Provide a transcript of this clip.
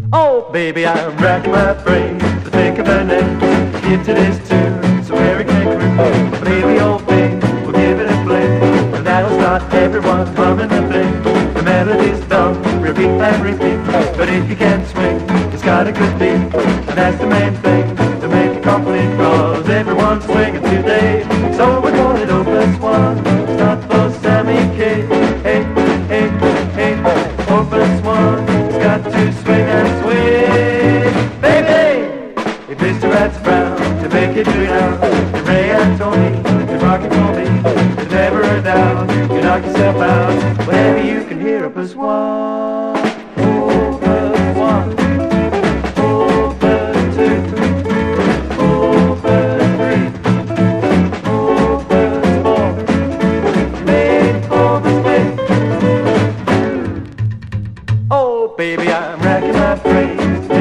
Oh, baby, I'm racking my brain to think of a name to give to this tune so Eric can groove. But baby, old thing, we'll give it a fling, and that'll start everyone humming the thing. The melody's dumb, repeat and repeat, but if you can swing, it's got a good beat, and that's the main thing to make it complete. Cause everyone's swinging today, so we're calling it Opus 1. Start for Sammy K. Hey, hey, hey, Opus 1. It's got to swing and swing, baby. If Mr. Rat's Brown to make it do now, and Ray and Tony to rock it for me, there's never a doubt you knock yourself out whenever you can hear Opus 1. Opus 1, Opus 2, Opus 3, Opus 4, made for the space. Oh, baby, I'm racking my brains.